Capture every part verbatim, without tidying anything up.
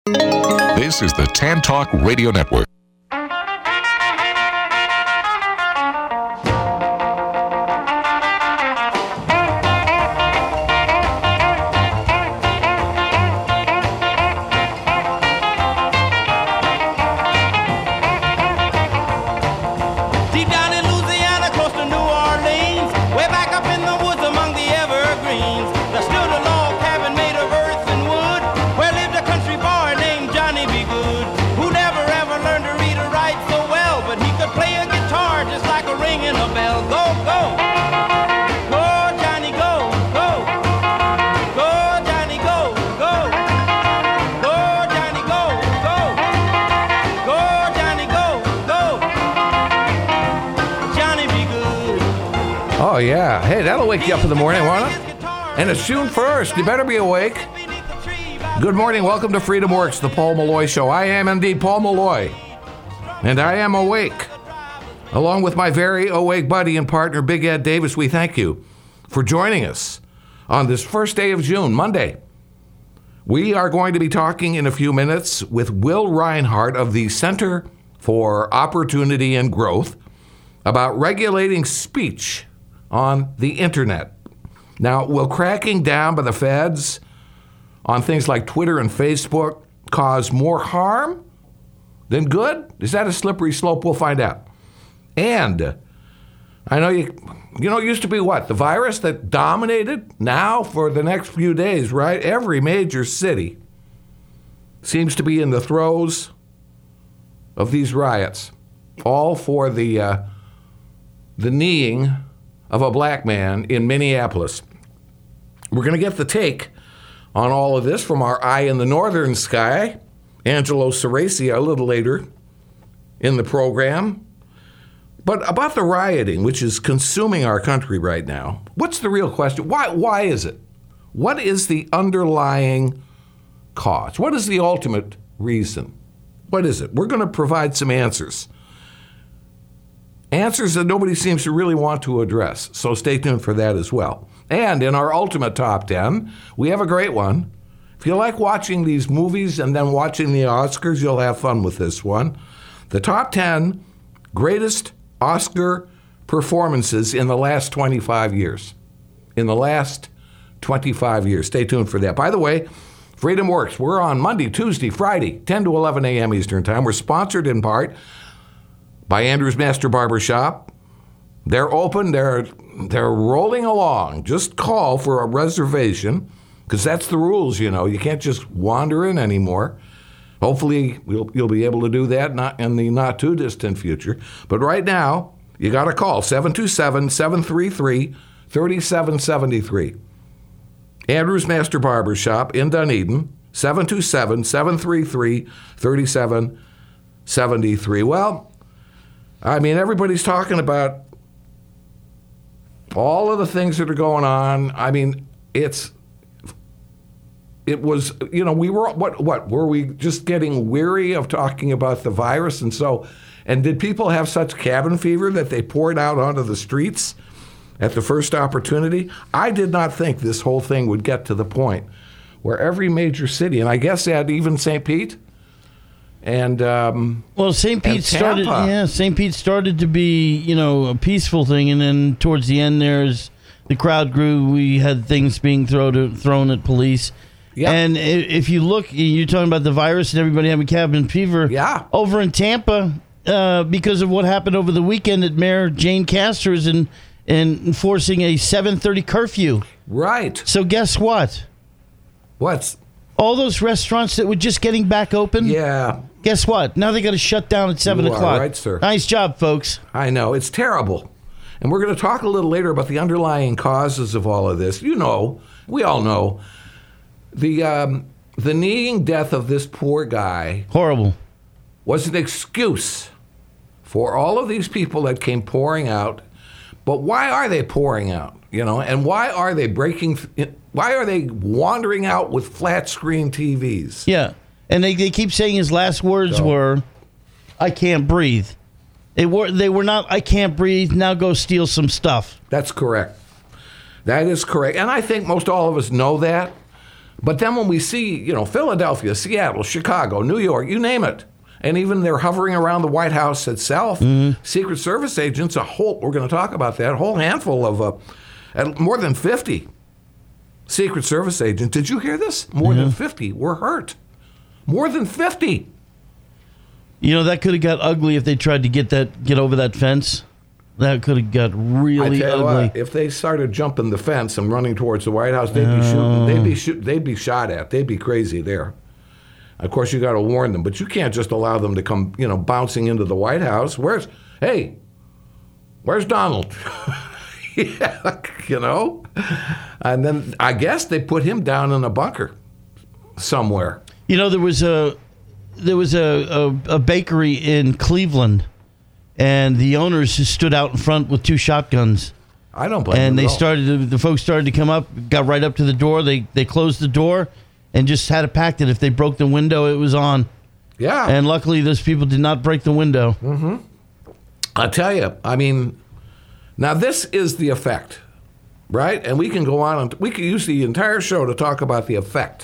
This is the Tan Talk Radio Network. Oh, yeah. Hey, that'll wake you up in the morning, won't it? And it's June first. You better be awake. Good morning. Welcome to Freedom Works, the Paul Malloy Show. I am indeed Paul Malloy, and I am awake. Along with my very awake buddy and partner, Big Ed Davis, we thank you for joining us on this first day of June, Monday. We are going to be talking in a few minutes with Will Reinhart of the Center for Opportunity and Growth about regulating speech on the internet. Now, will cracking down by the feds on things like Twitter and Facebook cause more harm than good? Is that a slippery slope? We'll find out. And I know you, you know, it used to be what? The virus that dominated? Now, for the next few days, right? Every major city seems to be in the throes of these riots, all for the uh, the kneeing of a black man in Minneapolis. We're going to get the take on all of this from our eye in the northern sky, Angelo Cerasi, a little later in the program. But about the rioting, which is consuming our country right now, what's the real question? Why, why is it? What is the underlying cause? What is the ultimate reason? What is it? We're going to provide some answers. Answers that nobody seems to really want to address. So stay tuned for that as well. And in our ultimate top ten, we have a great one. If you like watching these movies and then watching the Oscars, you'll have fun with this one. The top ten greatest Oscar performances in the last twenty-five years. In the last twenty-five years. Stay tuned for that. By the way, Freedom Works. We're on Monday, Tuesday, Friday, ten to eleven a.m. Eastern Time. We're sponsored in part by Andrew's Master Barber Shop. They're open. They're they're rolling along. Just call for a reservation, because that's the rules, you know. You can't just wander in anymore. Hopefully, you'll, you'll be able to do that not in the not-too-distant future. But right now, you got to call seven two seven, seven three three, three seven seven three. Andrew's Master Barber Shop in Dunedin, seven two seven, seven three three, three seven seven three. Well, I mean, everybody's talking about all of the things that are going on. I mean, it's, it was, you know, we were, what, what, were we just getting weary of talking about the virus? And so, and did people have such cabin fever that they poured out onto the streets at the first opportunity? I did not think this whole thing would get to the point where every major city, and I guess that even Saint Pete, And um, well, Saint Pete started. Yeah, Saint Pete started to be, you know, a peaceful thing, and then towards the end, there's the crowd grew. We had things being thrown thrown at police. Yeah. And if you look, you're talking about the virus and everybody having cabin fever. Yeah. Over in Tampa, uh, because of what happened over the weekend, at Mayor Jane Castor is in, in enforcing a seven thirty curfew. Right. So guess what? What's all those restaurants that were just getting back open? Yeah. Guess what? Now they got to shut down at seven you o'clock. Are right, sir. Nice job, folks. I know. It's terrible. And we're going to talk a little later about the underlying causes of all of this. You know, we all know. The um, the kneeing death of this poor guy. Horrible. Was an excuse for all of these people that came pouring out. But why are they pouring out? You know, and why are they breaking, why are they wandering out with flat screen T Vs? Yeah. And they, they keep saying his last words so. were, I can't breathe. They were, they were not, I can't breathe, now go steal some stuff. That's correct. That is correct. And I think most all of us know that. But then when we see, you know, Philadelphia, Seattle, Chicago, New York, you name it, and even they're hovering around the White House itself, mm-hmm. Secret Service agents, a whole, we're going to talk about that, a whole handful of, uh, at more than fifty Secret Service agents. Did you hear this? More mm-hmm. than fifty were hurt. More than fifty. You know, that could have got ugly if they tried to get that get over that fence. That could have got really I tell ugly. You what, if they started jumping the fence and running towards the White House, they'd be shooting. They'd be shoot, They'd be shot at. They'd be crazy there. Of course, you got to warn them, but you can't just allow them to come, you know, bouncing into the White House. Where's, hey, where's Donald? Yeah, you know. And then I guess they put him down in a bunker somewhere. You know, there was a there was a, a, a bakery in Cleveland. And the owners just stood out in front with two shotguns. I don't blame them. And they at all. started, to, the folks started to come up, got right up to the door. They they closed the door and just had a pact that if they broke the window, it was on. Yeah. And luckily, those people did not break the window. Mm-hmm. I'll tell you, I mean, now this is the effect, right? And we can go on, and we can use the entire show to talk about the effect.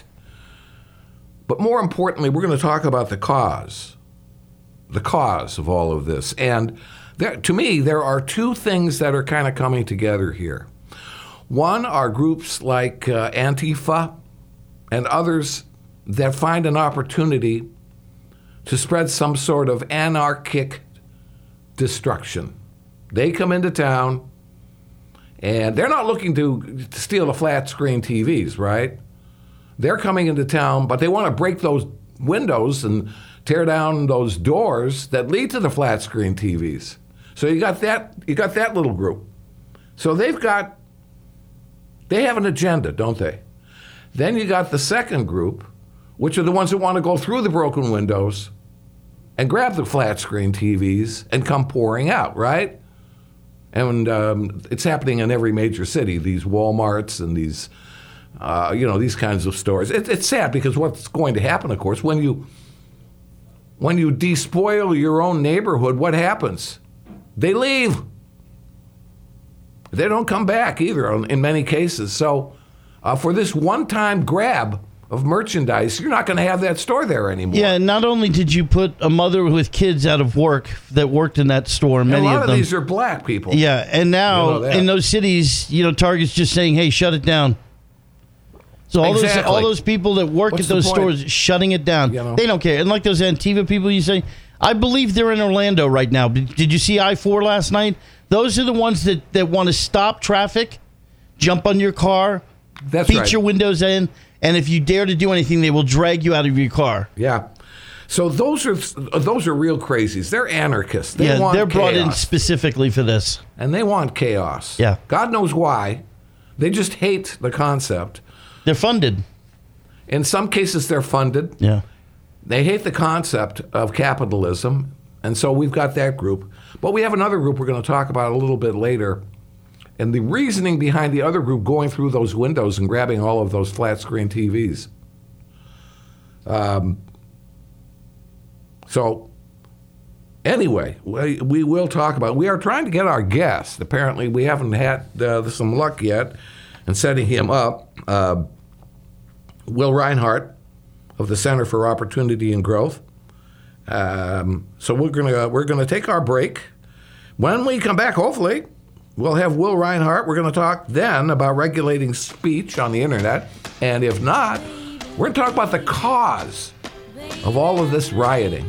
But more importantly, we're going to talk about the cause. The cause of all of this. And there, to me, there are two things that are kind of coming together here. One are groups like uh, Antifa and others that find an opportunity to spread some sort of anarchic destruction. They come into town, and they're not looking to, to steal the flat screen T Vs, right? They're coming into town, but they want to break those windows and tear down those doors that lead to the flat screen T Vs. So you got that you got that little group. So they've got they have an agenda, don't they? Then you got the second group, which are the ones that want to go through the broken windows and grab the flat screen T Vs and come pouring out, right? And um, it's happening in every major city, these Walmarts and these uh, you know, these kinds of stores. It, it's sad because what's going to happen, of course, when you When you despoil your own neighborhood, what happens? They leave. They don't come back either in many cases. So uh, for this one-time grab of merchandise, you're not going to have that store there anymore. Yeah, not only did you put a mother with kids out of work that worked in that store, many and a lot of of them. these are black people. Yeah, and now You know in those cities, you know, Target's just saying, hey, shut it down. So all exactly. those all those people that work What's at those the point? stores shutting it down. You know? They don't care. And like those Antifa people you say, I believe they're in Orlando right now. Did, did you see I four last night? Those are the ones that, that want to stop traffic, jump on your car, That's beat right. your windows in, and if you dare to do anything, they will drag you out of your car. Yeah. So those are those are real crazies. They're anarchists. They yeah, want they're brought in chaos. specifically for this. And they want chaos. Yeah. God knows why. They just hate the concept. They're funded. In some cases, they're funded. Yeah. They hate the concept of capitalism, and so we've got that group. But we have another group we're going to talk about a little bit later. And the reasoning behind the other group going through those windows and grabbing all of those flat screen T Vs. Um, so, anyway, we, we will talk about it. We are trying to get our guest. Apparently, we haven't had uh, some luck yet in setting him up. Uh, Will Reinhart of the Center for Opportunity and Growth. Um, so we're gonna we're gonna take our break. When we come back, hopefully, we'll have Will Reinhart. We're gonna talk then about regulating speech on the internet, and if not, we're gonna talk about the cause of all of this rioting.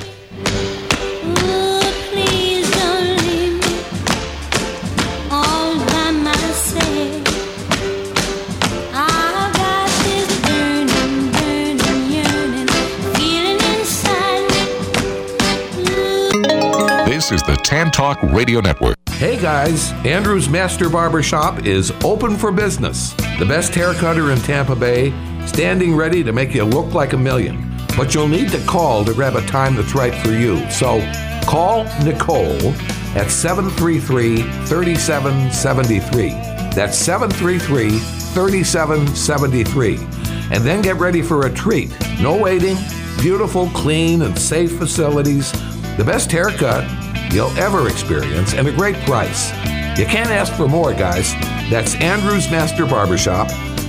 This is the Tan Talk Radio Network. Hey guys, Andrew's Master Barber Shop is open for business. The best hair cutter in Tampa Bay, standing ready to make you look like a million. But you'll need to call to grab a time that's right for you. So call Nicole at seven three three, three seven seven three. That's seven three three, three seven seven three. And then get ready for a treat. No waiting, beautiful, clean, and safe facilities. The best haircut you'll ever experience, and a great price. You can't ask for more, guys. That's Andrew's Master Barbershop,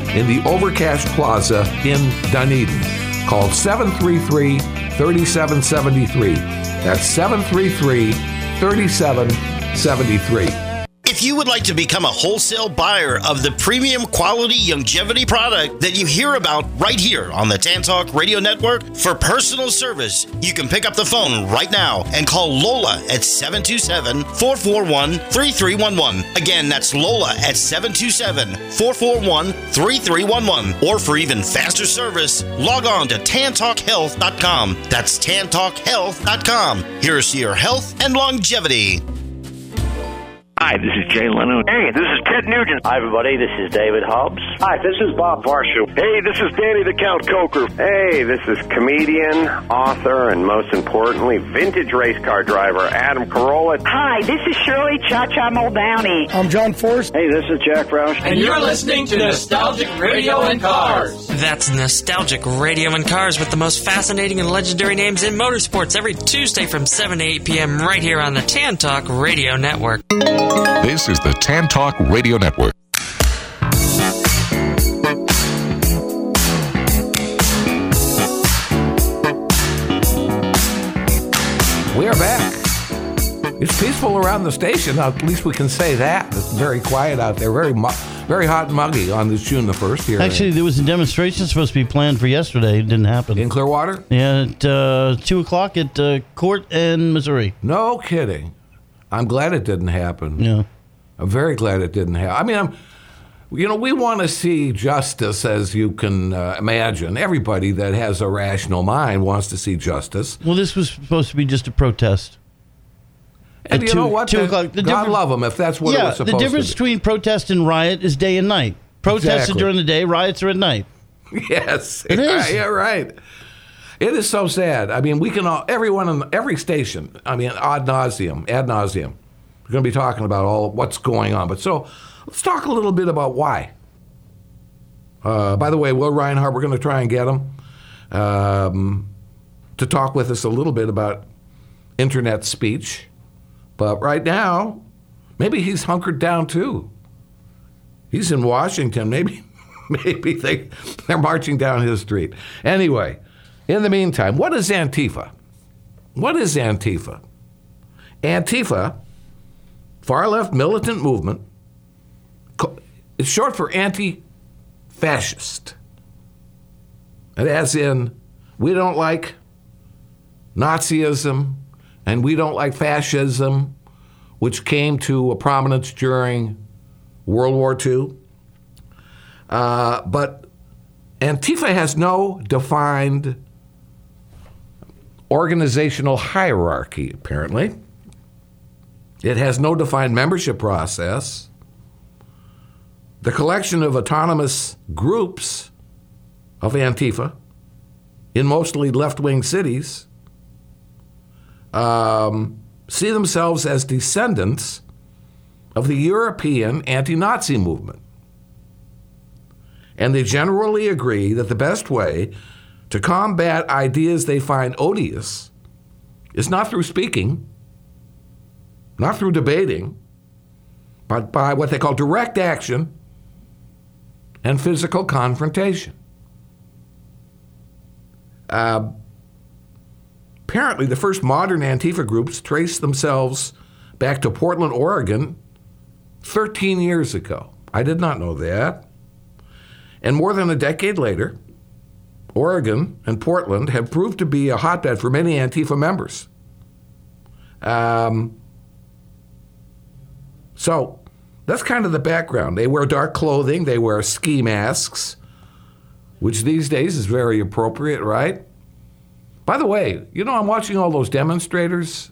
in the Overcash Plaza in Dunedin. Call seven three three, three seven seven three. That's seven three three, three seven seven three. If you would like to become a wholesale buyer of the premium quality longevity product that you hear about right here on the Tan Talk Radio Network for personal service, you can pick up the phone right now and call Lola at seven two seven, four four one, three three one one. Again, that's Lola at seven two seven, four four one, three three one one. Or for even faster service, log on to tan talk health dot com. That's tan talk health dot com. Here's to your health and longevity. Hi, this is Jay Leno. Hey, this is Ted Nugent. Hi, everybody. This is David Hobbs. Hi, this is Bob Varsho. Hey, this is Danny the Count Coker. Hey, this is comedian, author, and most importantly, vintage race car driver Adam Carolla. Hi, this is Shirley Cha-Cha Muldowney. I'm John Force. Hey, this is Jack Roush. And you're listening to Nostalgic Radio and Cars. That's Nostalgic Radio and Cars with the most fascinating and legendary names in motorsports every Tuesday from seven to eight p.m. right here on the Tan Talk Radio Network. This is the Tan Talk Radio Network. We are back. It's peaceful around the station. At least we can say that. It's very quiet out there. Very mu- very hot and muggy on this June the first here. Actually, there was a demonstration supposed to be planned for yesterday. It didn't happen. In Clearwater? Yeah, at uh, two o'clock at uh, Court and Missouri. No kidding. I'm glad it didn't happen. Yeah. I'm very glad it didn't happen. I mean, I'm, you know, we want to see justice, as you can uh, imagine. Everybody that has a rational mind wants to see justice. Well, this was supposed to be just a protest. And At you two, know what? Two The, o'clock. The God love them if that's what yeah, it was supposed to be. the difference between protest and riot is day and night. Protests Exactly. are during the day, riots are at night. Yes. It is. Yeah, right. It is so sad. I mean, we can all, everyone in every station, I mean, ad nauseum, ad nauseum. We're going to be talking about all what's going on. But so let's talk a little bit about why. Uh, by the way, Will Reinhart, we're going to try and get him um, to talk with us a little bit about internet speech. But right now, maybe he's hunkered down too. He's in Washington. Maybe maybe they, they're marching down his street. Anyway, in the meantime, what is Antifa? What is Antifa? Antifa, far-left militant movement, is short for anti-fascist. And as in, we don't like Nazism and we don't like fascism, which came to a prominence during World War Two. Uh, but Antifa has no defined organizational hierarchy, apparently. It has no defined membership process. The collection of autonomous groups of Antifa in mostly left-wing cities um, see themselves as descendants of the European anti-Nazi movement. And they generally agree that the best way to combat ideas they find odious is not through speaking, not through debating, but by what they call direct action and physical confrontation. Uh, apparently, the first modern Antifa groups trace themselves back to Portland, Oregon, thirteen years ago. I did not know that. And more than a decade later, Oregon and Portland have proved to be a hotbed for many Antifa members. Um, so that's kind of the background. They wear dark clothing. They wear ski masks, which these days is very appropriate, right? By the way, you know, I'm watching all those demonstrators,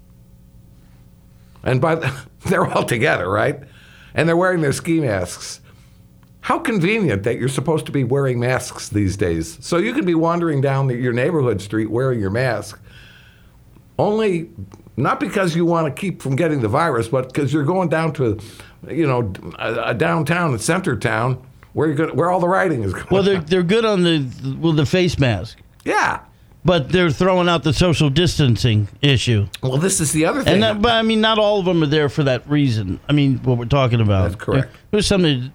and by the, they're all together, right? And they're wearing their ski masks. How convenient that you're supposed to be wearing masks these days. So you could be wandering down the, your neighborhood street wearing your mask, only not because you want to keep from getting the virus, but because you're going down to, you know, a, a downtown, a center town, where you're going, where all the riding is going. Well, they're they're good on the with the face mask. Yeah. But they're throwing out the social distancing issue. Well, this is the other thing. And that, but I mean, not all of them are there for that reason. I mean, what we're talking about. That's correct. There, there's some that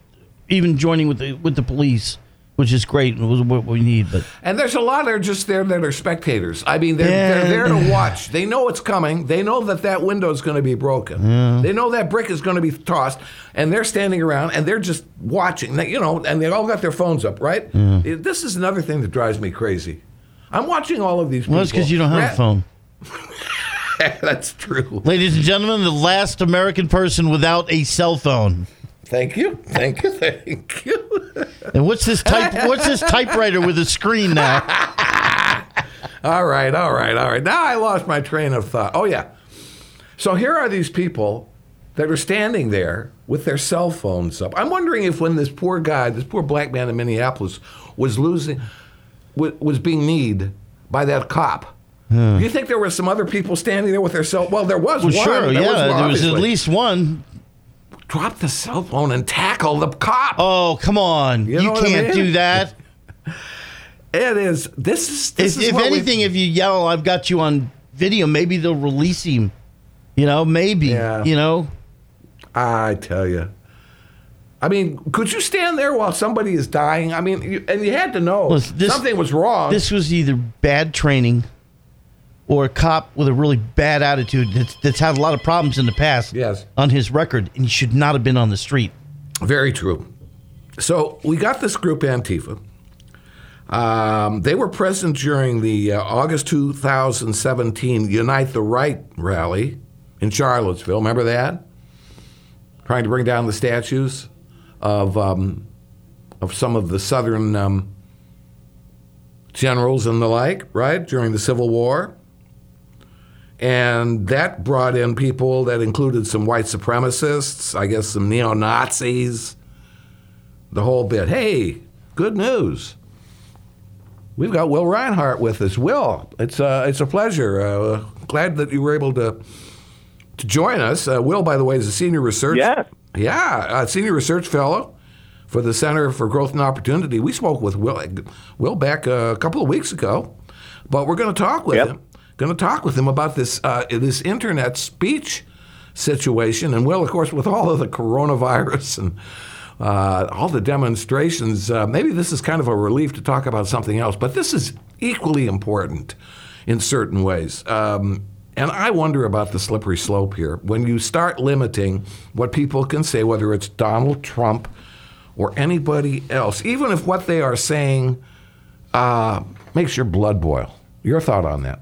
even joining with the with the police, which is great and was what we need. But and there's a lot that are just there that are spectators. I mean, they're, yeah. they're there to watch. They know it's coming. They know that that window is going to be broken. Yeah. They know that brick is going to be tossed, and they're standing around and they're just watching. They, you know, and they all got their phones up, right? Yeah. This is another thing that drives me crazy. I'm watching all of these people. Well, it's because you don't have Rat- a phone. That's true. Ladies and gentlemen, the last American person without a cell phone. Thank you, thank you, thank you. And what's this type? What's this typewriter with a screen now? all right, all right, all right. Now I lost my train of thought. Oh yeah. So here are these people that are standing there with their cell phones up. I'm wondering if when this poor guy, this poor black man in Minneapolis, was losing, was being kneed by that cop. Hmm. Do you think there were some other people standing there with their cell? Well, there was well, one. Sure, there yeah, was, there was at least one. Drop the cell phone and tackle the cop. Oh, come on! You, you can't I mean? do that. It is. This is. This if is if anything, if you yell, "I've got you on video," maybe they'll release him. You know, maybe. Yeah. You know. I tell you. I mean, could you stand there while somebody is dying? I mean, you, and you had to know well, this, something was wrong. This was either bad training or a cop with a really bad attitude that's, that's had a lot of problems in the past yes. on his record, and he should not have been on the street. Very true. So we got this group, Antifa. Um, they were present during the uh, August two thousand seventeen Unite the Right rally in Charlottesville. Remember that? Trying to bring down the statues of um, of some of the Southern um, generals and the like, right, during the Civil War. And that brought in people that included some white supremacists, I guess some neo-Nazis, the whole bit. Hey, good news. We've got Will Reinhart with us. Will, it's, uh, it's a pleasure. Uh, glad that you were able to to join us. Uh, Will, by the way, is a senior research. Yes. Yeah, a senior research fellow for the Center for Growth and Opportunity. We spoke with Will, Will back a couple of weeks ago, but we're going to talk with yep. him. Going to talk with him about this uh, this internet speech situation. And Will, of course, with all of the coronavirus and uh, all the demonstrations, uh, maybe this is kind of a relief to talk about something else. But this is equally important in certain ways. Um, and I wonder about the slippery slope here. When you start limiting what people can say, whether it's Donald Trump or anybody else, even if what they are saying uh, makes your blood boil. Your thought on that?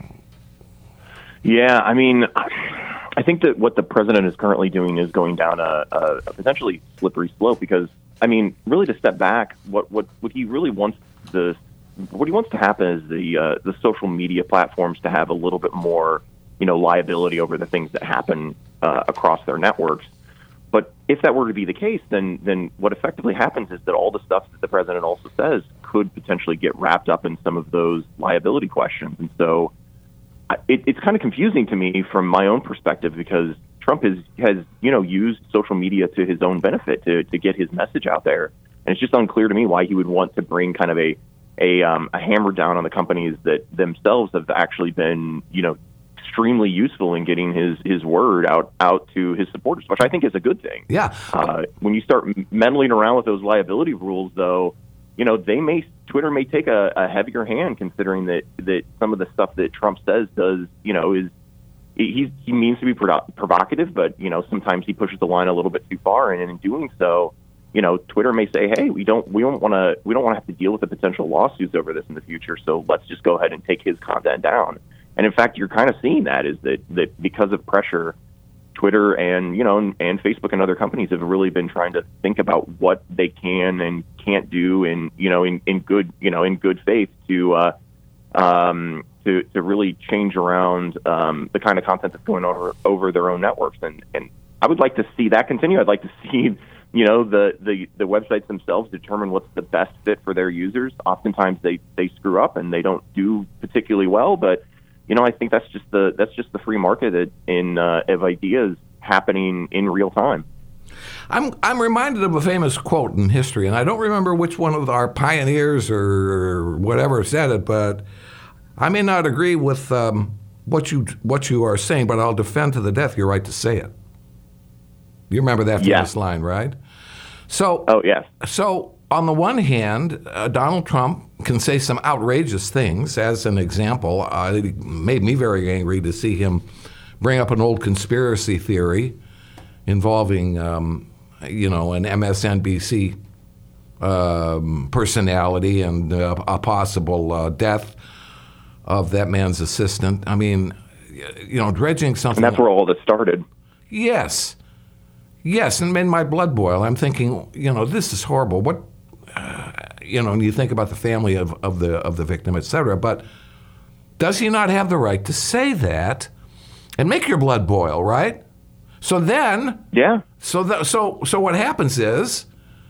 Yeah, I mean, I think that what the president is currently doing is going down a, a, a potentially slippery slope because, I mean, really to step back, what, what, what he really wants the what he wants to happen is the uh, the social media platforms to have a little bit more, you know, liability over the things that happen uh, across their networks. But if that were to be the case, then then what effectively happens is that all the stuff that the president also says could potentially get wrapped up in some of those liability questions, and so. It, it's kind of confusing to me from my own perspective because Trump has, has you know, used social media to his own benefit to, to get his message out there. And it's just unclear to me why he would want to bring kind of a a, um, a hammer down on the companies that themselves have actually been, you know, extremely useful in getting his, his word out, out to his supporters, which I think is a good thing. Yeah. Uh, when you start meddling around with those liability rules, though, you know, they may Twitter may take a, a heavier hand considering that, that some of the stuff that Trump says does, you know, is he he means to be provo- provocative, but, you know, sometimes he pushes the line a little bit too far. And in doing so, you know, Twitter may say, hey, we don't we don't want to we don't want to have to deal with the potential lawsuits over this in the future. So let's just go ahead and take his content down. And in fact, you're kind of seeing that is that, that because of pressure, Twitter and, you know, and, and Facebook and other companies have really been trying to think about what they can and can't do in, you know, in, in good, you know, in good faith to, uh, um, to, to really change around, um, the kind of content that's going over, over their own networks. And, and I would like to see that continue. I'd like to see, you know, the, the, the websites themselves determine what's the best fit for their users. Oftentimes they, they screw up and they don't do particularly well, but you know, I think that's just the that's just the free market in uh, of ideas happening in real time. I'm I'm reminded of a famous quote in history, and I don't remember which one of our pioneers or whatever said it, but I may not agree with um, what you what you are saying, but I'll defend to the death your right to say it. You remember that famous yeah. line, right? So, oh yes. So on the one hand, uh, Donald Trump can say some outrageous things. As an example, uh, it made me very angry to see him bring up an old conspiracy theory involving, um, you know, an M S N B C um, personality and uh, a possible uh, death of that man's assistant. I mean, you know, dredging something. And that's where all this started. Yes. Yes, and made my blood boil. I'm thinking, you know, this is horrible. What, uh, you know, and you think about the family of, of the of the victim, et cetera. But does he not have the right to say that and make your blood boil, right? So then, yeah. So the, so so what happens is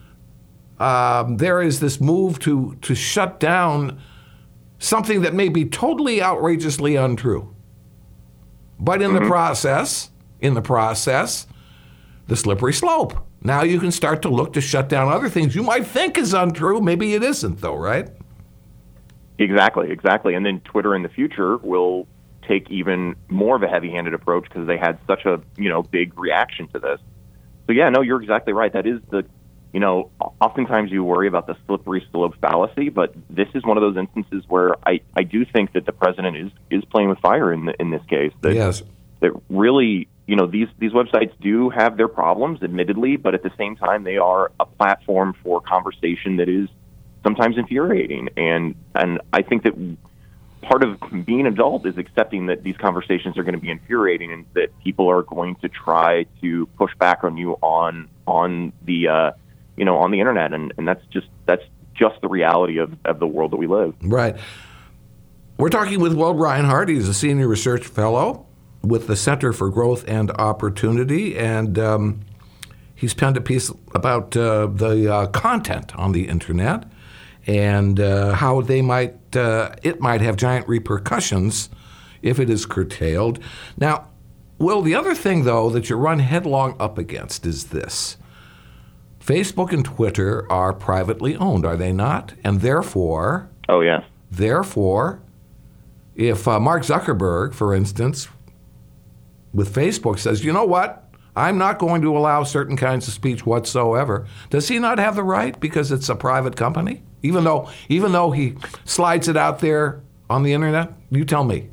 um, there is this move to to shut down something that may be totally outrageously untrue, but in mm-hmm. the process, in the process. The slippery slope. Now you can start to look to shut down other things you might think is untrue. Maybe it isn't, though, right? Exactly, exactly. And then Twitter in the future will take even more of a heavy-handed approach because they had such a, you know, big reaction to this. So, yeah, no, you're exactly right. That is the, you know, oftentimes you worry about the slippery slope fallacy, but this is one of those instances where I, I do think that the president is, is playing with fire in the, in this case. That, yes. That really... You know, these, these websites do have their problems, admittedly, but at the same time, they are a platform for conversation that is sometimes infuriating. And and I think that part of being an adult is accepting that these conversations are going to be infuriating and that people are going to try to push back on you on on the uh, you know on the internet, and, and that's just that's just the reality of, of the world that we live. Right. We're talking with Will Reinhart. He's a senior research fellow with the Center for Growth and Opportunity, and um, he's penned a piece about uh, the uh, content on the internet and uh, how they might uh, it might have giant repercussions if it is curtailed. Now, Will, the other thing, though, that you run headlong up against is this. Facebook and Twitter are privately owned, are they not? And therefore... Oh, yeah. Therefore, if uh, Mark Zuckerberg, for instance... with Facebook says, you know what, I'm not going to allow certain kinds of speech whatsoever. Does he not have the right because it's a private company? Even though even though he slides it out there on the internet? You tell me.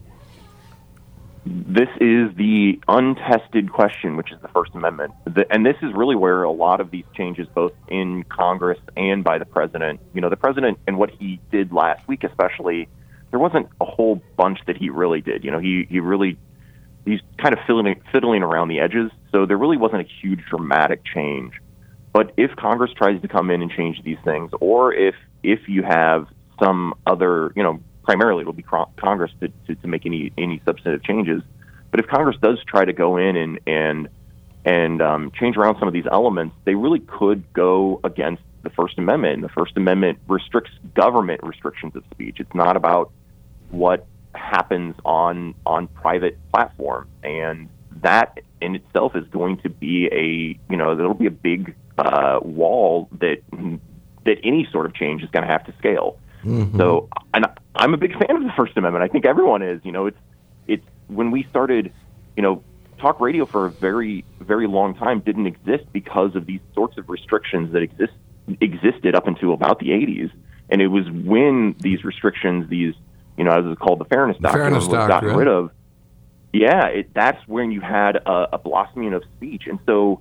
This is the untested question, which is the First Amendment. The, and this is really where a lot of these changes, both in Congress and by the president, you know, the president and what he did last week especially, there wasn't a whole bunch that he really did. You know, he, he really... He's kind of fiddling, fiddling around the edges, so there really wasn't a huge dramatic change. But if Congress tries to come in and change these things, or if if you have some other, you know, primarily it'll be Congress to, to, to make any any substantive changes. But if Congress does try to go in and and and um, change around some of these elements, they really could go against the First Amendment. And the First Amendment restricts government restrictions of speech. It's not about what happens on on private platforms, and that in itself is going to be a you know there'll be a big uh, wall that that any sort of change is going to have to scale. Mm-hmm. So, and I'm a big fan of the First Amendment. I think everyone is. You know, it's it's when we started, you know, talk radio for a very very long time didn't exist because of these sorts of restrictions that exist existed up until about the eighties, and it was when these restrictions, these you know, as it's called, the Fairness Doctrine, Fairness was gotten Doctrine. rid of. Yeah, it, that's when you had a, a blossoming of speech. And so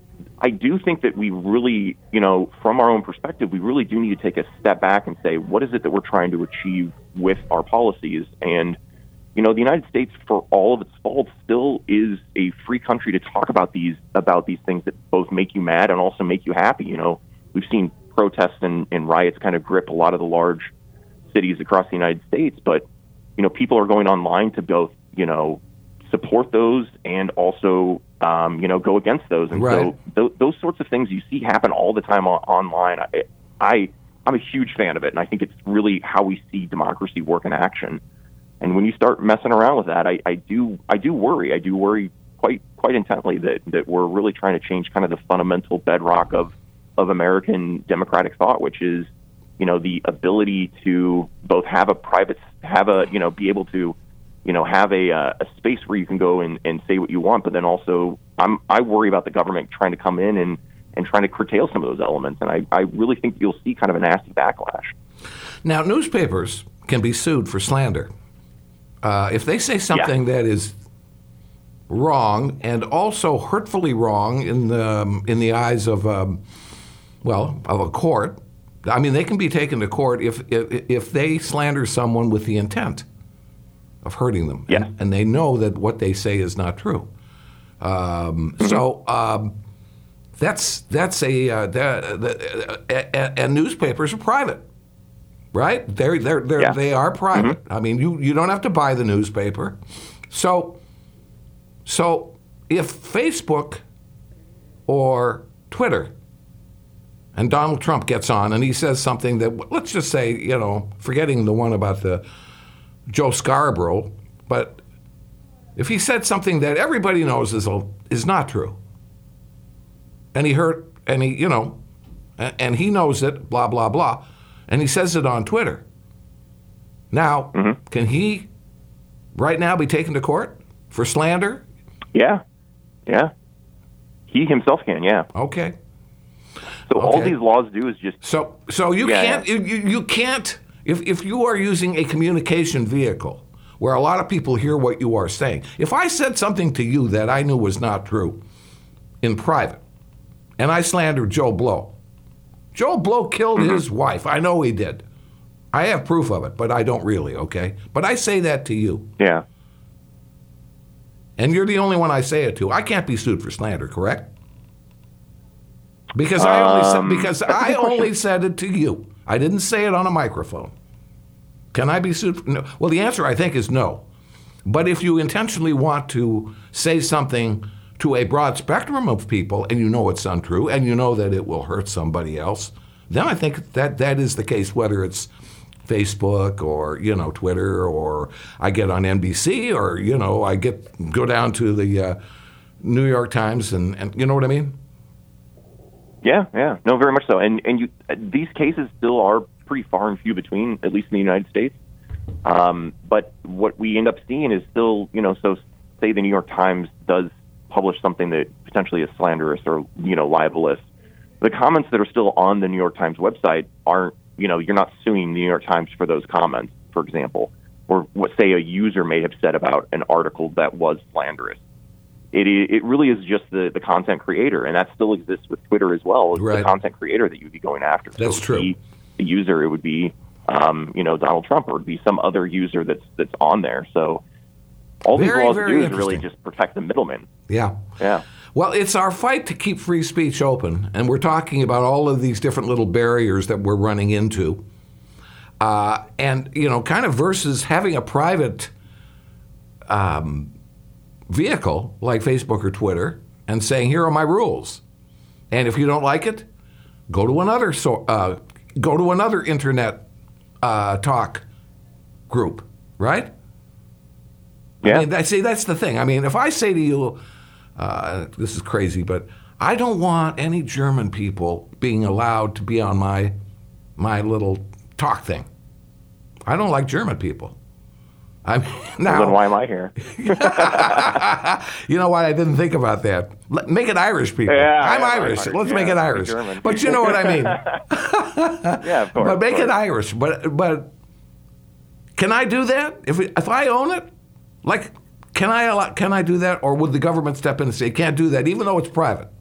I do think that we really, you know, from our own perspective, we really do need to take a step back and say, what is it that we're trying to achieve with our policies? And, you know, the United States, for all of its faults, still is a free country to talk about these about these things that both make you mad and also make you happy. You know, we've seen protests and, and riots kind of grip a lot of the large cities across the United States, but you know, people are going online to both, you know, support those and also, um, you know, go against those. And right. so th- those sorts of things you see happen all the time on- online. I, I, I'm a huge fan of it, and I think it's really how we see democracy work in action. And when you start messing around with that, I, I do, I do worry. I do worry quite, quite intently that that we're really trying to change kind of the fundamental bedrock of of American democratic thought, which is, you know, the ability to both have a private, have a, you know, be able to, you know, have a uh, a space where you can go and, and say what you want, but then also I'm I worry about the government trying to come in and and trying to curtail some of those elements. And I, I really think you'll see kind of a nasty backlash. Now, newspapers can be sued for slander. Uh, if they say something yeah. that is wrong and also hurtfully wrong in the, um, in the eyes of, um, well, of a court, I mean, they can be taken to court if, if, if they slander someone with the intent of hurting them. Yeah. And, and they know that what they say is not true. Um, mm-hmm. So um, that's that's a, uh, the, the, uh, and newspapers are private, right? They're, they're, they're, yeah. They are private. Mm-hmm. I mean, you, you don't have to buy the newspaper. So, so if Facebook or Twitter and Donald Trump gets on and he says something that, let's just say, you know, forgetting the one about the Joe Scarborough, but if he said something that everybody knows is is not true, and he hurt, and he, you know, and he knows it, blah, blah, blah, and he says it on Twitter, now, mm-hmm. can he right now be taken to court for slander? Yeah, yeah. He himself can, yeah. Okay. So okay. all these laws do is just... So so you yeah, can't, yeah. You, you can't... If if you are using a communication vehicle where a lot of people hear what you are saying, if I said something to you that I knew was not true in private, and I slandered Joe Blow, Joe Blow killed mm-hmm. his wife. I know he did. I have proof of it, but I don't really, okay? But I say that to you. Yeah. And you're the only one I say it to. I can't be sued for slander, correct? Because I only um, said, because I only said it to you. I didn't say it on a microphone. Can I be sued? For, no. Well, the answer, I think, is no. But if you intentionally want to say something to a broad spectrum of people and you know it's untrue and you know that it will hurt somebody else, then I think that that is the case, whether it's Facebook or, you know, Twitter, or I get on N B C, or, you know, I get go down to the uh, New York Times and, and you know what I mean? Yeah, yeah, no, very much so. And and you, these cases still are pretty far and few between, at least in the United States. Um, but what we end up seeing is still, you know, so say the New York Times does publish something that potentially is slanderous or, you know, libelous. The comments that are still on the New York Times website aren't, you know, you're not suing the New York Times for those comments, for example, or what, say, a user may have said about an article that was slanderous. It it really is just the, the content creator, and that still exists with Twitter as well. It's right. the content creator that you'd be going after. That's so true. The, the user, it would be, um, you know, Donald Trump, or it would be some other user that's that's on there. So all very, these laws very do is really just protect the middleman. Yeah. Yeah. Well, it's our fight to keep free speech open, and we're talking about all of these different little barriers that we're running into. Uh, and, you know, kind of versus having a private um, vehicle like Facebook or Twitter and saying, here are my rules. And if you don't like it, go to another so, uh, go to another internet uh, talk group, right? Yeah. I mean, I say that's the thing. I mean, if I say to you, uh, this is crazy, but I don't want any German people being allowed to be on my my little talk thing. I don't like German people. I mean, now, well, then why am I here? You know what? I didn't think about that. Let, make it Irish people. Yeah, I'm yeah, Irish. Irish. Let's yeah, make it Irish. German. But you know what I mean. Yeah, of course. But make course. it Irish. But but can I do that if if I own it? Like, can I allow, can I do that, or would the government step in and say you can't do that, even though it's private?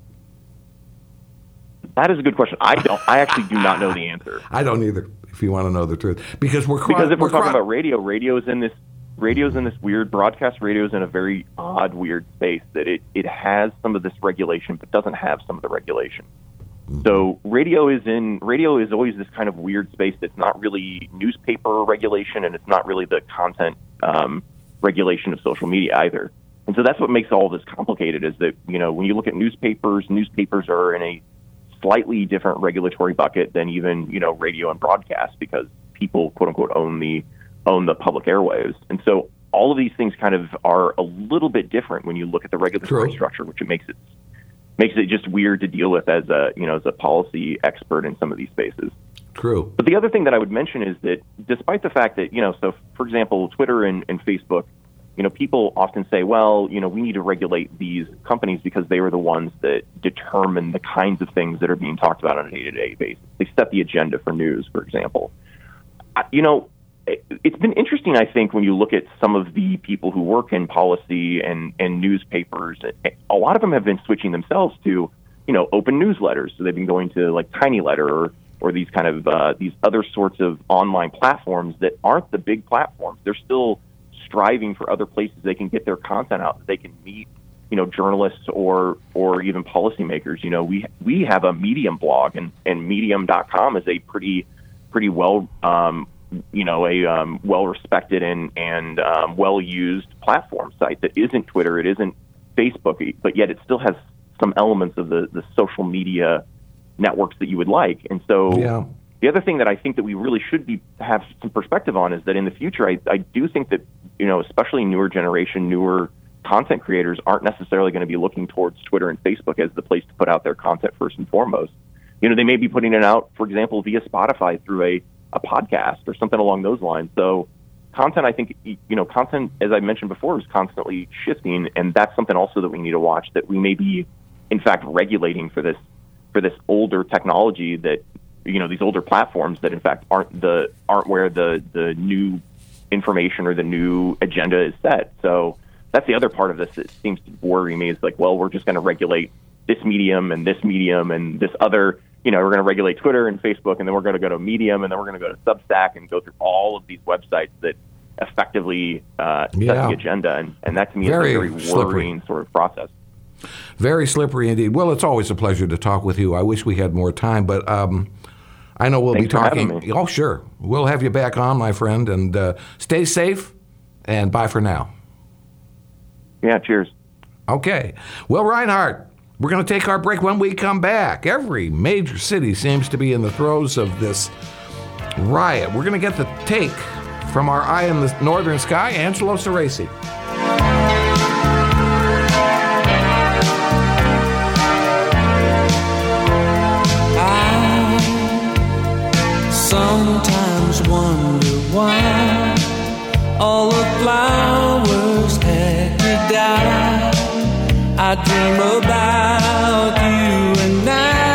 That is a good question. I don't. I actually do not know the answer. I don't either. If you want to know the truth, because we're cro- because if we're, we're talking cro- about radio, radio's in this radio's in this weird broadcast radio's in a very odd, weird space that it it has some of this regulation, but doesn't have some of the regulation. Mm-hmm. So radio is in radio is always this kind of weird space that's not really newspaper regulation, and it's not really the content um, regulation of social media either. And so that's what makes all this complicated. Is that, you know, when you look at newspapers, newspapers are in a slightly different regulatory bucket than even, you know, radio and broadcast, because people, quote unquote, own the own the public airwaves. And so all of these things kind of are a little bit different when you look at the regulatory True. structure, which it makes it makes it just weird to deal with as a, you know, as a policy expert in some of these spaces. True. But the other thing that I would mention is that despite the fact that, you know, so for example, Twitter and, and Facebook, you know, people often say, well, you know, we need to regulate these companies because they are the ones that determine the kinds of things that are being talked about on a day-to-day basis. They set the agenda for news, for example. You know, it's been interesting, I think, when you look at some of the people who work in policy and, and newspapers. A lot of them have been switching themselves to, you know, open newsletters. So they've been going to like Tiny Letter or, or these kind of uh, these other sorts of online platforms that aren't the big platforms. They're still striving for other places they can get their content out, that they can meet, you know, journalists or or even policymakers. You know, we we have a Medium blog, and, and medium dot com is a pretty pretty well um, you know, a um, well-respected and, and um, well-used platform site that isn't Twitter, it isn't Facebook, but yet it still has some elements of the, the social media networks that you would like. And so yeah. the other thing that I think that we really should be have some perspective on is that in the future, I, I do think that, you know, especially newer generation, newer content creators aren't necessarily going to be looking towards Twitter and Facebook as the place to put out their content first and foremost. You know, they may be putting it out, for example, via Spotify through a a podcast or something along those lines. So content, I think, you know, content, as I mentioned before, is constantly shifting. And that's something also that we need to watch, that we may be, in fact, regulating for this, for this older technology that, you know, these older platforms that, in fact, aren't the, aren't where the, the new information or the new agenda is set. So that's the other part of this that seems to worry me, is like, well, we're just going to regulate this medium and this medium and this other. You know, we're going to regulate Twitter and Facebook, and then we're going to go to Medium, and then we're going to go to Substack and go through all of these websites that effectively uh, set yeah. the agenda. And, and that, to me, very is a very worrying slippery. sort of process. Very slippery indeed. Well, it's always a pleasure to talk with you. I wish we had more time, but um, I know we'll Thanks be talking. For having me. Oh, sure. We'll have you back on, my friend, and uh, stay safe, and bye for now. Yeah, cheers. Okay. Well, Reinhardt, we're going to take our break. When we come back, every major city seems to be in the throes of this riot. We're going to get the take from our eye in the northern sky, Angelo Ceresi. I sometimes wonder why all the flowers had to die. I dream about you and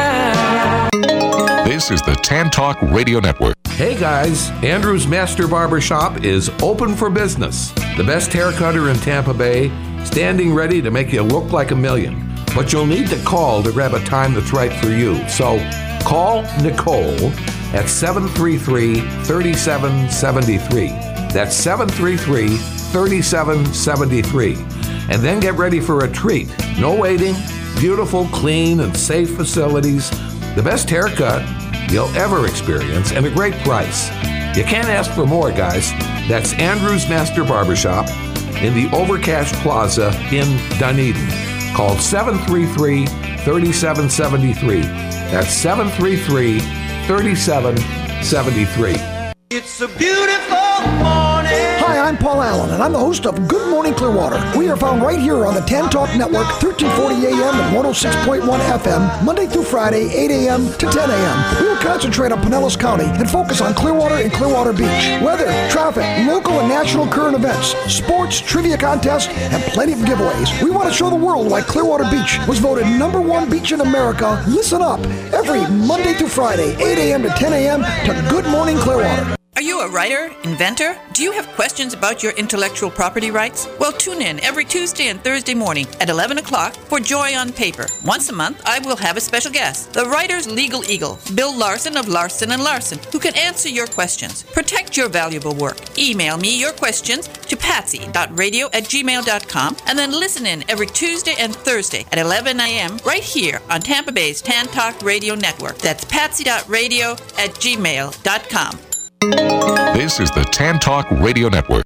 I. This is the Tan Talk Radio Network. Hey guys, Andrew's Master Barber Shop is open for business. The best haircutter in Tampa Bay, standing ready to make you look like a million. But you'll need to call to grab a time that's right for you. So call Nicole at seven three three, three seven seven three. That's seven three three, three seven seven three. And then get ready for a treat. No waiting, beautiful, clean, and safe facilities, the best haircut you'll ever experience, and a great price. You can't ask for more, guys. That's Andrew's Master Barbershop in the Overcash Plaza in Dunedin. Call seven three three, three seven seven three. That's seven three three, three seven seven three. It's a beautiful morning. Hi, I'm Paul Allen, and I'm the host of Good Morning Clearwater. We are found right here on the Tan Talk Network, thirteen forty A M and one oh six point one F M, Monday through Friday, eight A M to ten A M We will concentrate on Pinellas County and focus on Clearwater and Clearwater Beach. Weather, traffic, local and national current events, sports, trivia contests, and plenty of giveaways. We want to show the world why Clearwater Beach was voted number one beach in America. Listen up every Monday through Friday, eight A M to ten A M to Good Morning Clearwater. Are you a writer, inventor? Do you have questions about your intellectual property rights? Well, tune in every Tuesday and Thursday morning at eleven o'clock for Joy on Paper. Once a month, I will have a special guest, the writer's legal eagle, Bill Larson of Larson and Larson, who can answer your questions. Protect your valuable work. Email me your questions to patsy dot radio at gmail dot com and then listen in every Tuesday and Thursday at eleven A M right here on Tampa Bay's Tan Talk Radio Network. That's patsy dot radio at gmail dot com. This is the Tan Talk Radio Network.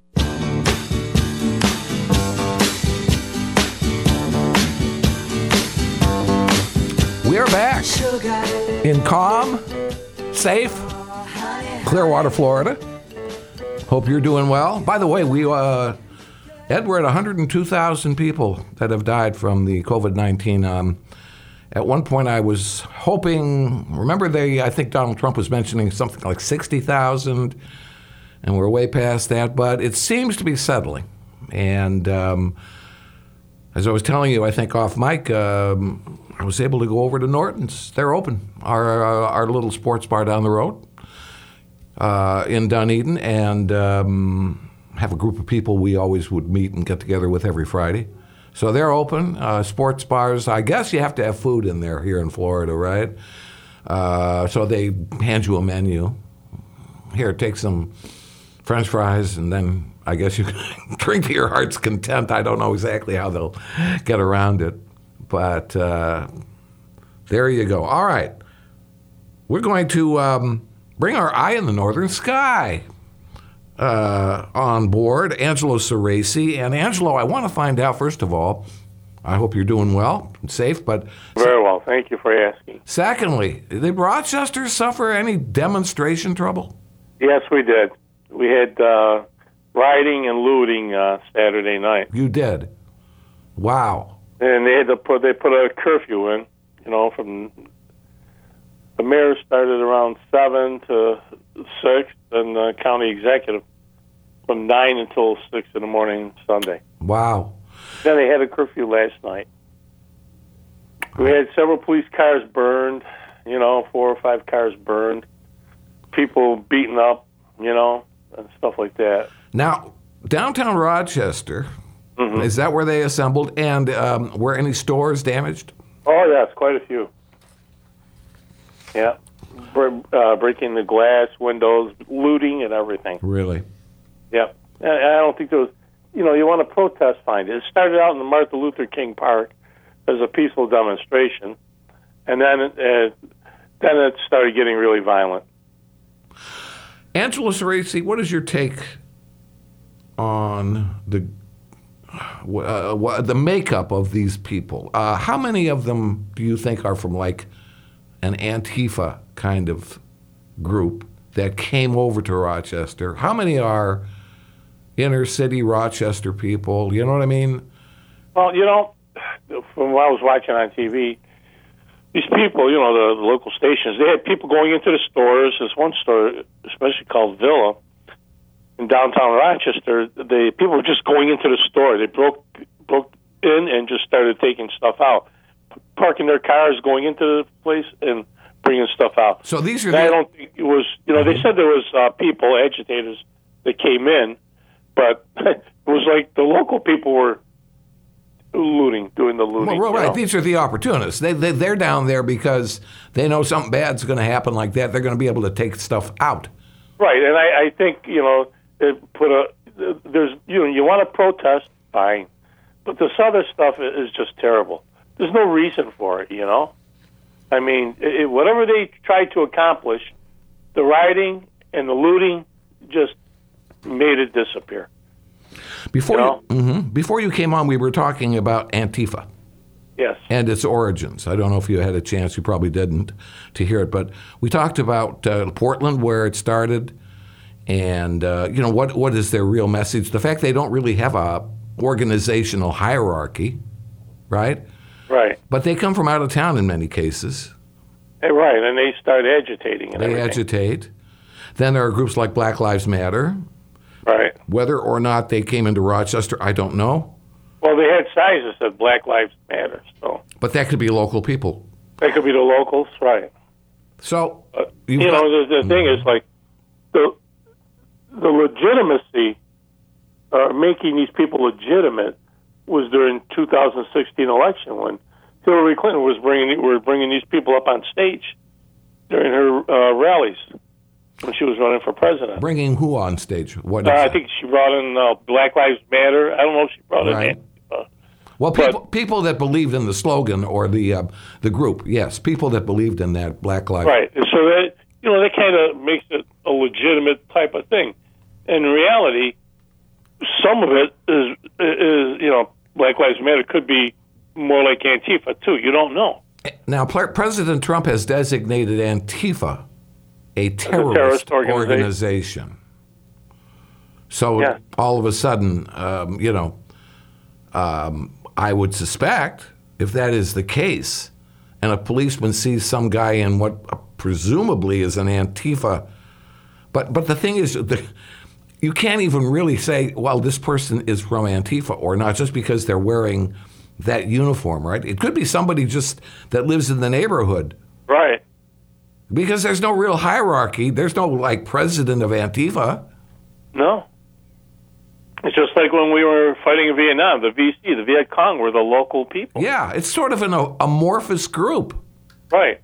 We're back in calm, safe Clearwater, Florida. Hope you're doing well. By the way, we uh, Ed, we're at one hundred two thousand people that have died from the covid nineteen. Um, At one point, I was hoping, remember they, I think Donald Trump was mentioning something like sixty thousand, and we're way past that, but it seems to be settling. And um, as I was telling you, I think off mic, um, I was able to go over to Norton's. They're open, our uh, our little sports bar down the road uh, in Dunedin, and um, have a group of people we always would meet and get together with every Friday. So they're open. Uh, sports bars, I guess you have to have food in there here in Florida, right? Uh, so they hand you a menu. Here, take some French fries, and then I guess you can drink to your heart's content. I don't know exactly how they'll get around it. But uh, there you go. All right. We're going to um, bring our eye in the northern sky uh, on board, Angelo Ceresi. And Angelo, I want to find out, first of all, I hope you're doing well and safe. But very well. Thank you for asking. Secondly, did Rochester suffer any demonstration trouble? Yes, we did. We had uh, rioting and looting uh, Saturday night. You did? Wow. And they had to put they put a curfew in, you know, from the mayor started around seven to six, and the county executive from nine until six in the morning Sunday. Wow. Then they had a curfew last night. We had several police cars burned, you know, four or five cars burned, people beaten up, you know, and stuff like that. Now, downtown Rochester, mm-hmm. is that where they assembled? And um, were any stores damaged? Oh, yes, quite a few. Yeah. Uh, breaking the glass, windows, looting, and everything. Really? Yep. I don't think there was, you know, you want to protest, fine. It started out in the Martin Luther King Park as a peaceful demonstration, and then it, uh, then it started getting really violent. Angelo Ceresi, what is your take on the uh, the makeup of these people? Uh, how many of them do you think are from like an Antifa kind of group that came over to Rochester? How many are inner city Rochester people? You know what I mean? Well, you know, from what I was watching on T V, these people, you know, the, the local stations, they had people going into the stores. There's one store, especially called Villa, in downtown Rochester. The people were just going into the store. They broke broke in and just started taking stuff out, parking their cars, going into the place, and bringing stuff out. So these are. The, I don't think it was. You know, mm-hmm. they said there was uh, people, agitators, that came in, but it was like the local people were looting, doing the looting. Well, right. Know? These are the opportunists. They, they, they're down there because they know something bad's going to happen like that. They're going to be able to take stuff out. Right, and I, I think, you know, it put a, there's, you know, you want to protest, fine, but this other stuff is just terrible. There's no reason for it, you know? I mean, it, whatever they tried to accomplish, the rioting and the looting just made it disappear. Before you, you, know? mm-hmm. Before you came on, we were talking about Antifa. Yes. And its origins. I don't know if you had a chance, you probably didn't, to hear it, but we talked about uh, Portland, where it started, and, uh, you know, what what is their real message? The fact they don't really have a organizational hierarchy, right? Right. But they come from out of town in many cases. Hey, right, and they start agitating and They everything. agitate. Then there are groups like Black Lives Matter. Right. Whether or not they came into Rochester, I don't know. Well, they had signs that said Black Lives Matter, so. But that could be local people. They could be the locals, right. So, uh, you got, know, the, the thing is, like, the the legitimacy, uh, making these people legitimate, was during two thousand sixteen election when Hillary Clinton was bringing were bringing these people up on stage during her uh, rallies when she was running for president. Bringing who on stage? What? Uh, I think she brought in uh, Black Lives Matter. I don't know if she brought right. in. Uh, well, people but, people that believed in the slogan or the uh, the group, yes, people that believed in that Black Lives. Right. So that you know that kind of makes it a legitimate type of thing. In reality, some of it is is you know Black Lives Matter could be more like Antifa too. You don't know. Now, President Trump has designated Antifa a terrorist, a terrorist organization. organization. So yeah. all of a sudden, um, you know, um, I would suspect if that is the case, and a policeman sees some guy in what presumably is an Antifa, but but the thing is, the, you can't even really say, well, this person is from Antifa or not just because they're wearing that uniform, right? It could be somebody just that lives in the neighborhood. Right. Because there's no real hierarchy. There's no, like, president of Antifa. No. It's just like when we were fighting in Vietnam, the V C, the Viet Cong were the local people. Yeah, it's sort of an amorphous group. Right.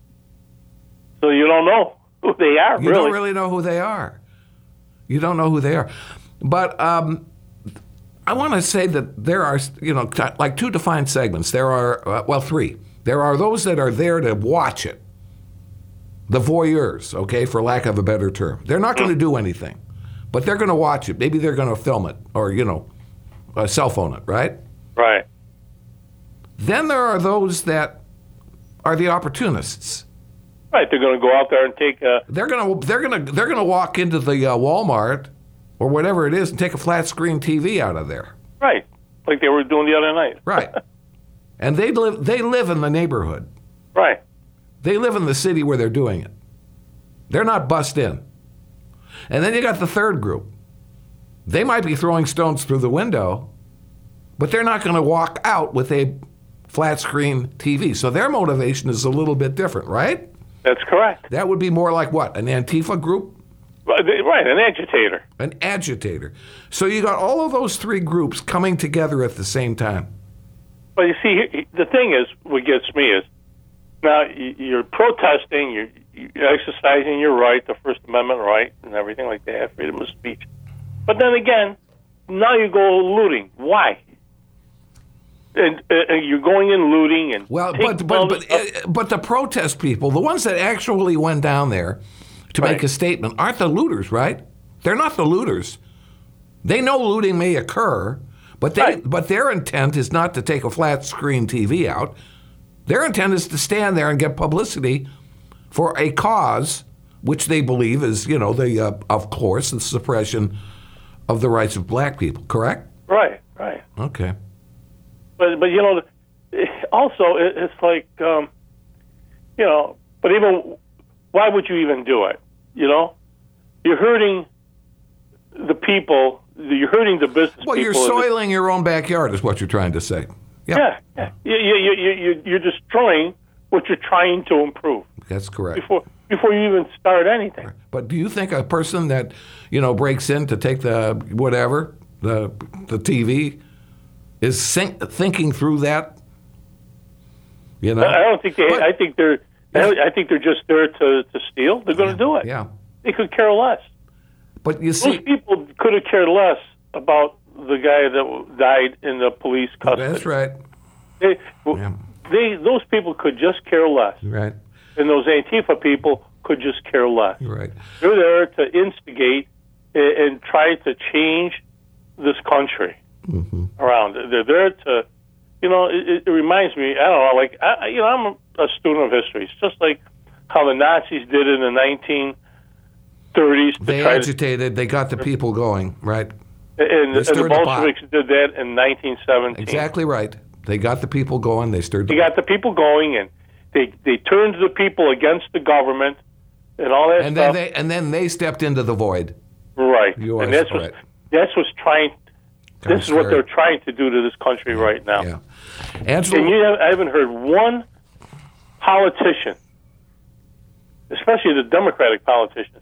So you don't know who they are, you really. don't really know who they are. You don't know who they are. But um, I want to say that there are, you know, t- like two defined segments. There are, uh, well, three. There are those that are there to watch it. The voyeurs, okay, for lack of a better term. They're not going to do anything, but they're going to watch it. Maybe they're going to film it or, you know, uh, cell phone it, right? Right. Then there are those that are the opportunists. Right, they're going to go out there and take a... They're going to they're going to they're going to walk into the uh, Walmart or whatever it is and take a flat screen T V out of there. Right, like they were doing the other night. Right. And they live they live in the neighborhood. Right. They live in the city where they're doing it. They're not bussed in. And then you got the third group. They might be throwing stones through the window, but they're not going to walk out with a flat screen T V. So their motivation is a little bit different, right? That's correct. That would be more like what? An Antifa group? Right, an agitator. An agitator. So you got all of those three groups coming together at the same time. Well, you see, the thing is, what gets me is, now you're protesting, you're, you're exercising your right, the First Amendment right, and everything like that, freedom of speech. But then again, now you go looting. Why? And, uh, and you're going in looting and well, but but but, uh, but the protest people, the ones that actually went down there to right. make a statement, aren't the looters, right? They're not the looters. They know looting may occur, but they right. but their intent is not to take a flat screen T V out. Their intent is to stand there and get publicity for a cause which they believe is, you know, the uh, of course, the suppression of the rights of black people. Correct? Right. Right. Okay. But but you know, also it's like um, you know. But even why would you even do it? You know, you're hurting the people. You're hurting the business. Well, people. You're soiling your own backyard, is what you're trying to say. Yep. Yeah, yeah. You, you, you, you, you're destroying what you're trying to improve. That's correct. Before before you even start anything. But do you think a person that you know breaks in to take the whatever the the T V is think, thinking through that? You know, I don't think they. But, I think they're. I think they're just there to, to steal. They're going to yeah, do it. Yeah. They could care less. But you see, most people could have cared less about the guy that died in the police custody. That's right. They, yeah. they, those people could just care less. Right. And those Antifa people could just care less. Right. They're there to instigate and, and try to change this country mm-hmm. around. They're there to, you know, it, it reminds me, I don't know, like, I, you know, I'm a, a student of history. It's just like how the Nazis did in the nineteen thirties. They agitated, to, they got the people going, right? And, and the Bolsheviks the did that in nineteen seventeen. Exactly right. They got the people going. They stirred. The they got the people going, and they they turned the people against the government, and all that and stuff. Then they, and then they stepped into the void. Right. You are and that's right. what that's what's trying. Kind this is what they're trying to do to this country yeah. right now. Yeah. Angela, and you have, I haven't heard one politician, especially the Democratic politicians,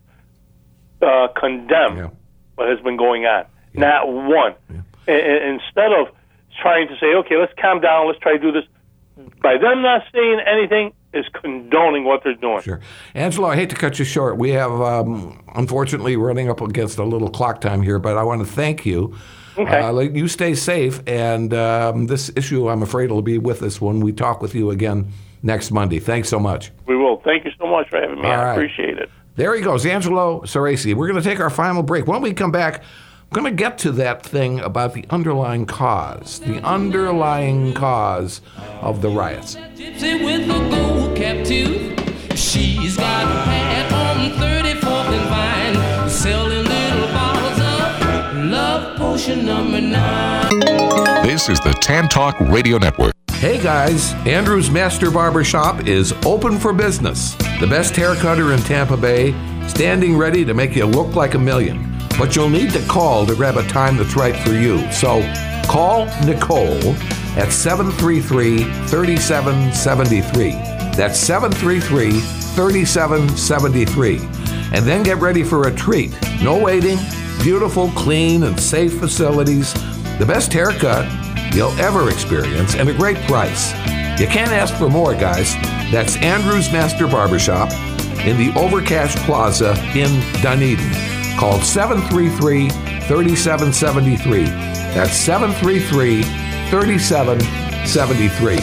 uh, condemn yeah. what has been going on. Yeah. Not one. Yeah. And, and instead of trying to say, okay, let's calm down, let's try to do this, by them not saying anything is condoning what they're doing. Sure. Angelo, I hate to cut you short. We have, um, unfortunately, running up against a little clock time here, but I want to thank you. Okay. Uh, you stay safe, and um, this issue, I'm afraid, will be with us when we talk with you again next Monday. Thanks so much. We will. Thank you so much for having me. All I right. appreciate it. There he goes, Angelo Ceresi. We're going to take our final break. When we come back, I'm going to get to that thing about the underlying cause, the underlying cause of the riots. Gypsy with a gold cap too. She's got a pad on thirty-fourth and Vine, selling little bottles of love potion number nine. This is the Tan Talk Radio Network. Hey guys, Andrew's Master Barber Shop is open for business. The best hair cutter in Tampa Bay, standing ready to make you look like a million. but you'll need to call to grab a time that's right for you. So call Nicole at seven three three, three seven seven three. That's seven three three, three seven seven three. And then get ready for a treat. No waiting, beautiful, clean, and safe facilities, the best haircut you'll ever experience, and a great price. You can't ask for more, guys. That's Andrew's Master Barbershop in the Overcash Plaza in Dunedin. Call seven three three, three seven seven three. That's seven three three, three seven seven three.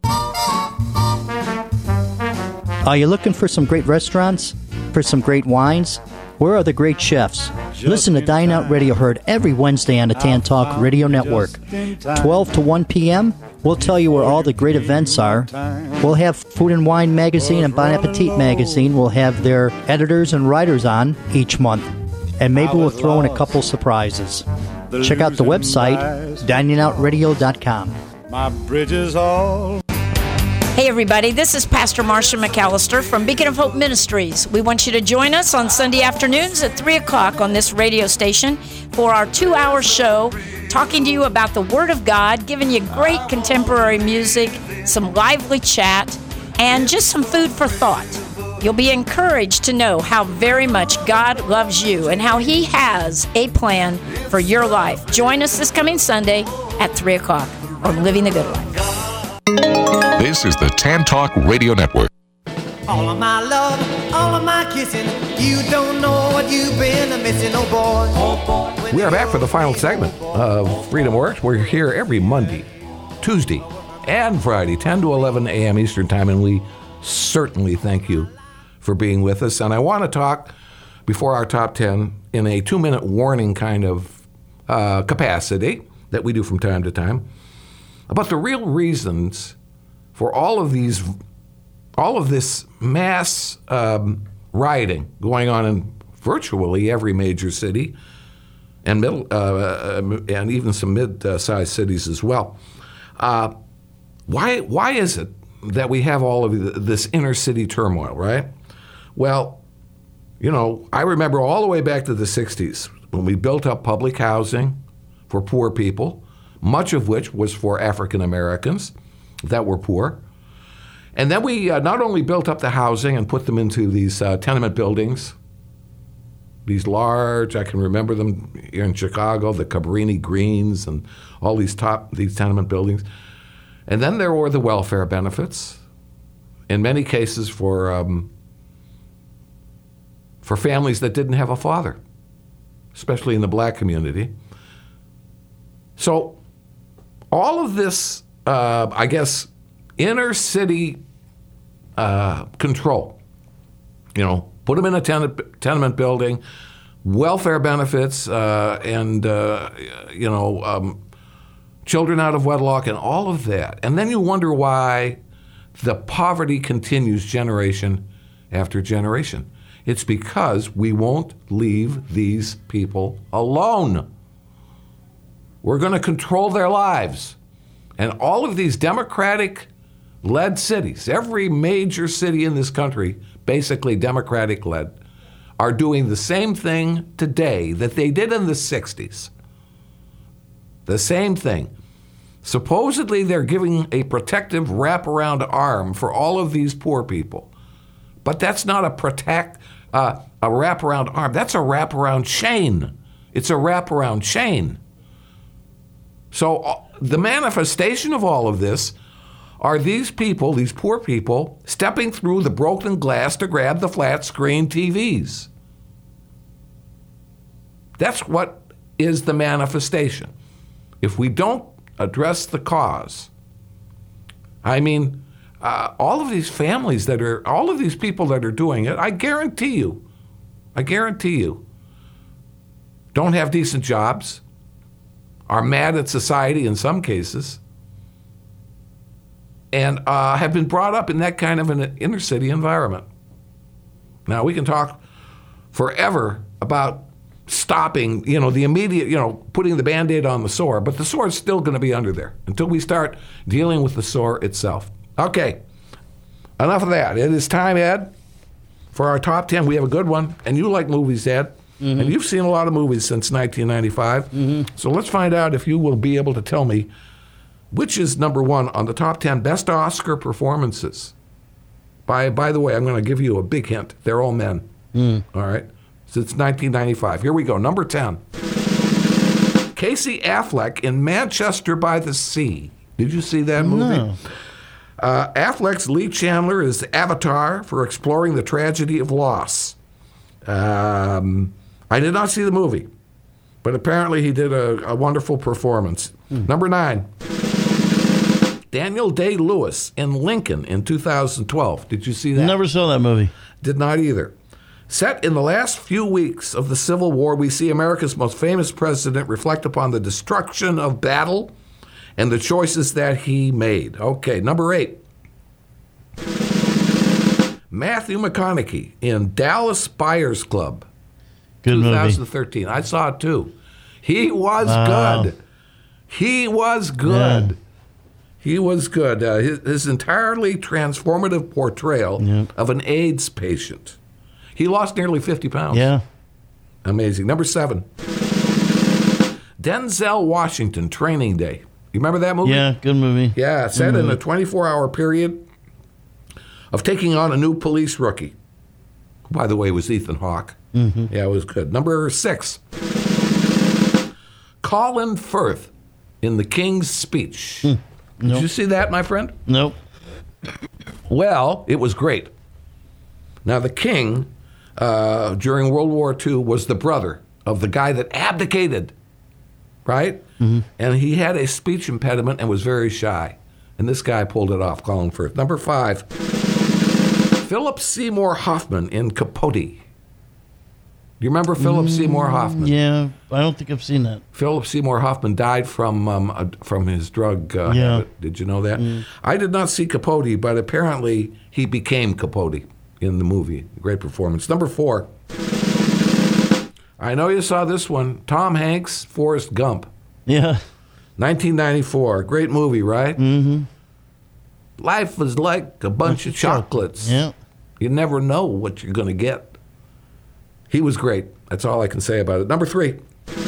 Are you looking for some great restaurants? For some great wines? Where are the great chefs? Listen to Dine Out Radio, heard every Wednesday on the Tan Talk Radio Network. twelve to one p.m., we'll tell you where all the great events are. We'll have Food and Wine Magazine and Bon Appetit Magazine. We'll have their editors and writers on each month. And maybe we'll throw in a couple surprises. Check out the website, dining out radio dot com. My bridges all... Hey everybody, this is Pastor Marcia McAllister from Beacon of Hope Ministries. We want you to join us on Sunday afternoons at three o'clock on this radio station for our two-hour show, talking to you about the Word of God, giving you great contemporary music, some lively chat, and just some food for thought. You'll be encouraged to know how very much God loves you and how He has a plan for your life. Join us this coming Sunday at three o'clock on Living the Good Life. This is the Tan Talk Radio Network. All of my love, all of my kissing, you don't know what you've been missing, oh boy. Oh boy. We are back for the final segment of Freedom Works. We're here every Monday, Tuesday, and Friday, ten to eleven a.m. Eastern Time, and we certainly thank you for being with us. And I want to talk, before our top ten, in a two-minute warning kind of uh, capacity that we do from time to time, about the real reasons for all of these, all of this mass um, rioting going on in virtually every major city, and middle, uh, and even some mid-sized cities as well. Uh, why, why is it that we have all of this inner city turmoil, right? Well, you know, I remember all the way back to the sixties when we built up public housing for poor people, much of which was for African Americans that were poor. And then we uh, not only built up the housing and put them into these uh, tenement buildings, these large, I can remember them here in Chicago, the Cabrini Greens and all these top, these tenement buildings. And then there were the welfare benefits, in many cases for um, for families that didn't have a father, especially in the black community. So all of this, uh, I guess, inner city uh, control, you know, put them in a tenement, tenement building, welfare benefits, uh, and, uh, you know, um, children out of wedlock and all of that. And then you wonder why the poverty continues generation after generation. It's because we won't leave these people alone. We're going to control their lives. And all of these Democratic-led cities, every major city in this country, basically Democratic-led, are doing the same thing today that they did in the sixties. The same thing. Supposedly they're giving a protective wraparound arm for all of these poor people. But that's not a protect, uh, a wraparound arm. That's a wraparound chain. It's a wraparound chain. So uh, the manifestation of all of this are these people, these poor people, stepping through the broken glass to grab the flat screen T Vs. That's what is the manifestation. If we don't address the cause, I mean, uh, all of these families that are, all of these people that are doing it, I guarantee you, I guarantee you, don't have decent jobs, are mad at society in some cases, and uh, have been brought up in that kind of an inner city environment. Now, we can talk forever about stopping, you know, the immediate, you know, putting the Band-Aid on the sore, but the sore is still going to be under there until we start dealing with the sore itself. Okay, enough of that. It is time, Ed, for our top ten. We have a good one, and you like movies, Ed. Mm-hmm. And you've seen a lot of movies since nineteen ninety-five. Mm-hmm. So let's find out if you will be able to tell me which is number one on the top ten best Oscar performances. By by the way, I'm going to give you a big hint. They're all men. Mm. All right? Since nineteen ninety-five. Here we go. Number ten. Casey Affleck in Manchester by the Sea. Did you see that movie? No. Uh, Affleck's Lee Chandler is the avatar for exploring the tragedy of loss. Um, I did not see the movie, but apparently he did a, a wonderful performance. Mm. Number nine. Daniel Day-Lewis in Lincoln in two thousand twelve. Did you see that? Never saw that movie. Did not either. Set in the last few weeks of the Civil War, we see America's most famous president reflect upon the destruction of battle and the choices that he made. Okay, number eight. Matthew McConaughey in Dallas Buyers Club. Good twenty thirteen. movie. I saw it too. He was wow. good. He was good. Yeah. He was good. Uh, his, his entirely transformative portrayal yeah. of an AIDS patient. He lost nearly fifty pounds. Yeah. Amazing. Number seven. Denzel Washington, Training Day. You remember that movie? Yeah, good movie. Yeah, set good in movie. a twenty-four hour period of taking on a new police rookie. By the way, it was Ethan Hawke. Mm-hmm. Yeah, it was good. Number six. Colin Firth in The King's Speech. Mm. Did Nope. you see that, my friend? Nope. Well, it was great. Now, the king, uh, during World War Two, was the brother of the guy that abdicated, right? Mm-hmm. And he had a speech impediment and was very shy. And this guy pulled it off, Colin Firth. Number five, Philip Seymour Hoffman in Capote. Do you remember Philip mm, Seymour Hoffman? Yeah, I don't think I've seen that. Philip Seymour Hoffman died from um, uh, from his drug uh, yeah. habit. Did you know that? Mm. I did not see Capote, but apparently he became Capote in the movie. Great performance. Number four. I know you saw this one. Tom Hanks, Forrest Gump. Yeah. nineteen ninety-four. Great movie, right? Mm-hmm. Life is like a bunch of chocolates. Yeah. You never know what you're going to get. He was great. That's all I can say about it. Number three.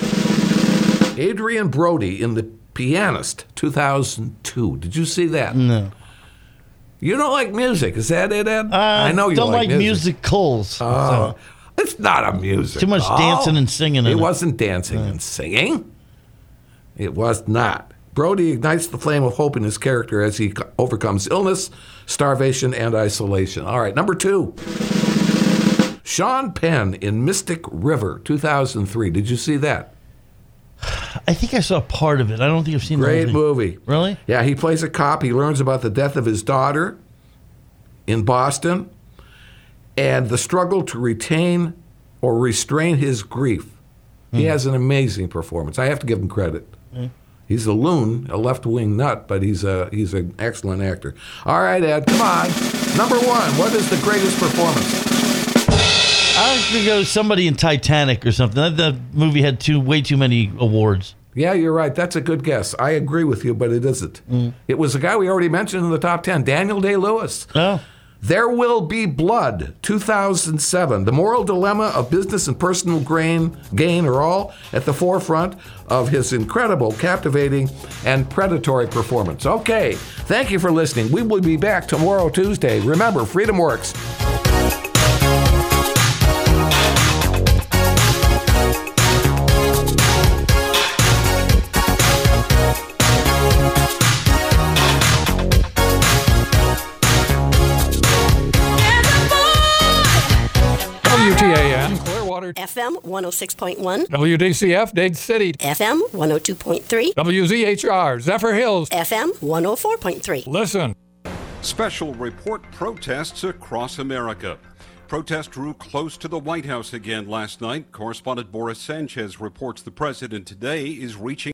Adrian Brody in The Pianist, two thousand two. Did you see that? No. You don't like music. Is that it, Ed? Uh, I know you don't like, like music. musicals. Oh, so. It's not a musical. Too much dancing and singing. It in wasn't dancing uh. and singing. It was not. Brody ignites the flame of hope in his character as he overcomes illness, starvation, and isolation. All right, number two. Sean Penn in Mystic River, two thousand three. Did you see that? I think I saw part of it. I don't think I've seen the Great whole thing. movie. Really? Yeah, he plays a cop. He learns about the death of his daughter in Boston and the struggle to retain or restrain his grief. Mm. He has an amazing performance. I have to give him credit. Mm. He's a loon, a left-wing nut, but he's a he's an excellent actor. All right, Ed, come on. Number one, what is the greatest performance? I was going to go somebody in Titanic or something. That, that movie had too way too many awards. Yeah, you're right. That's a good guess. I agree with you, but it isn't. Mm. It was a guy we already mentioned in the top ten, Daniel Day-Lewis. Oh. There Will Be Blood, two thousand seven. The moral dilemma of business and personal gain, gain are all at the forefront of his incredible, captivating, and predatory performance. Okay, thank you for listening. We will be back tomorrow, Tuesday. Remember, Freedom Works. W T A N, Clearwater. F M one oh six point one. W D C F, Dade City. F M one oh two point three. W Z H R, Zephyr Hills. F M one oh four point three. Listen. Special report protests across America. Protests drew close to the White House again last night. Correspondent Boris Sanchez reports the president today is reaching